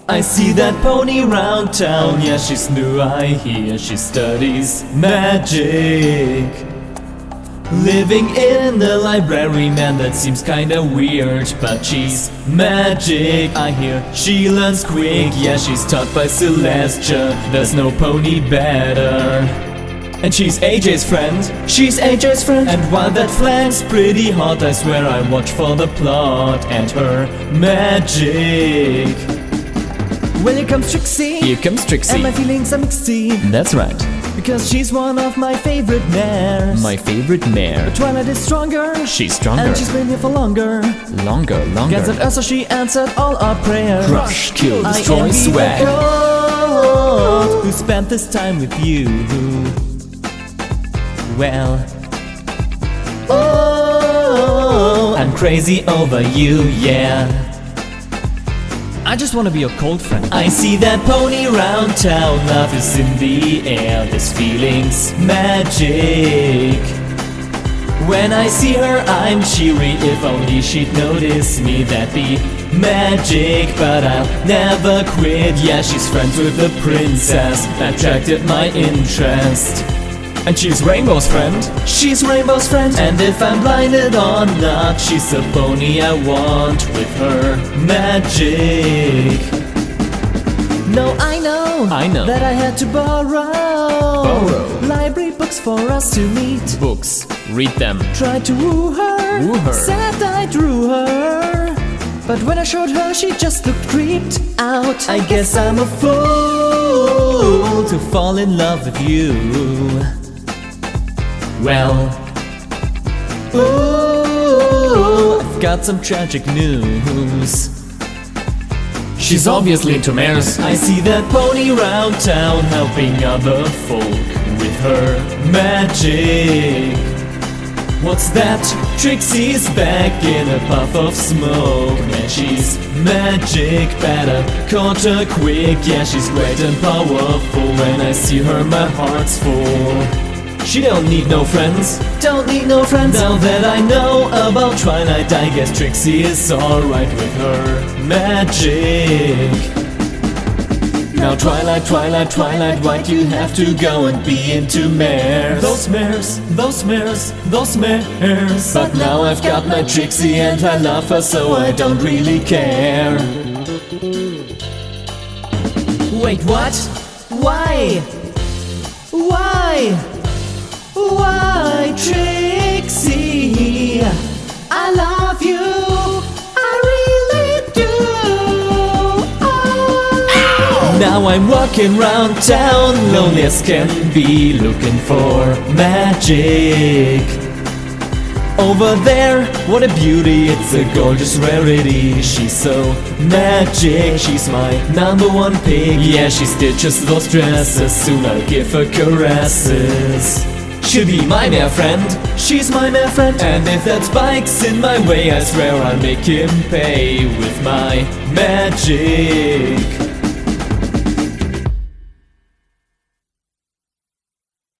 I see that pony round town, yeah, she's new, I hear she studies magic. Living in the library, man, that seems kinda weird, but she's magic, I hear. She learns quick, yeah, she's taught by Celestia, there's no pony better. And she's AJ's friend, she's AJ's friend. And while that flank's pretty hot, I swear I watch for the plot and her magic. Well, here comes Trixie. Here comes Trixie. And my feelings are mixed. That's right. Because she's one of my favorite mares. My favorite mare. But Twilight is stronger. She's stronger. And she's been here for longer. Longer. Gathered us so she answered all our prayers. Crush, kill, destroy, I envy swag. the goat who spent this time with you. Well, oh, I'm crazy over you, yeah. I just wanna be your cold friend. I see that pony round town, love is in the air, this feeling's magic. When I see her I'm cheery, if only she'd notice me, that'd be magic. But I'll never quit, yeah, she's friends with the princess, attracted my interest. And she's Rainbow's friend. She's Rainbow's friend. And if I'm blinded or not, she's the pony I want with her magic. No, I know that I had to borrow library books for us to meet. Books, read them. Tried to woo her, said I drew her, but when I showed her she just looked creeped out. I guess I'm a fool to fall in love with you. Well, ooh, I've got some tragic news. She's obviously into mares. I see that pony round town, helping other folk with her magic. What's that? Trixie's back in a puff of smoke. Man, she's magic, better caught her quick. Yeah, she's great and powerful. When I see her my heart's full. She don't need no friends, don't need no friends. Now that I know about Twilight, I guess Trixie is alright with her magic. Now Twilight, Twilight, Twilight, why'd you have to go and be into mares? Those mares, those mares, those mares. But now I've got my Trixie and I love her, so I don't really care. Wait, what? Why? Why? Why, Trixie? I love you, I really do. Oh. Now I'm walking round town, lonely as can be, looking for magic. Over there, what a beauty, it's a gorgeous rarity. She's so magic, she's my #1 pick. Yeah, she stitches those dresses, soon I'll give her caresses. She'll be my mare friend, she's my mare friend. And if that spike's in my way, I swear I'll make him pay with my magic.